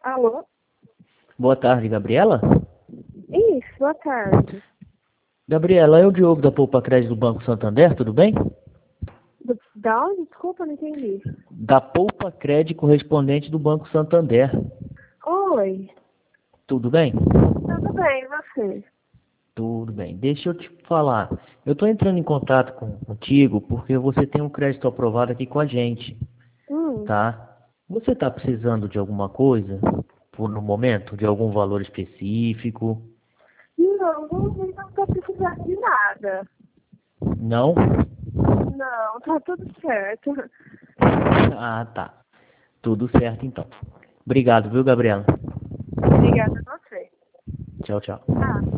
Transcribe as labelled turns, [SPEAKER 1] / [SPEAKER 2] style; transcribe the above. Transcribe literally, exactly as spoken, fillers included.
[SPEAKER 1] Alô?
[SPEAKER 2] Boa tarde, Gabriela.
[SPEAKER 1] Isso, boa tarde.
[SPEAKER 2] Gabriela, é o Diogo da Poupa Crédito do Banco Santander, tudo bem?
[SPEAKER 1] Do- Da onde? Desculpa, não entendi.
[SPEAKER 2] Da Poupa Crédito correspondente do Banco Santander,
[SPEAKER 1] Oi,
[SPEAKER 2] tudo bem?
[SPEAKER 1] tudo bem, e você?
[SPEAKER 2] Tudo bem. Deixa eu te falar. Eu estou entrando em contato com, contigo porque você tem um crédito aprovado aqui com a gente,
[SPEAKER 1] Hum,
[SPEAKER 2] tá? Você está precisando de alguma coisa por no momento, de algum valor específico?
[SPEAKER 1] não, não, não tô precisando de nada.
[SPEAKER 2] Não?
[SPEAKER 1] Não, tá tudo certo.
[SPEAKER 2] Ah, tá. Tudo certo então. Obrigado, viu, Gabriela?
[SPEAKER 1] Obrigada a você.
[SPEAKER 2] Tchau, tchau.
[SPEAKER 1] Ah.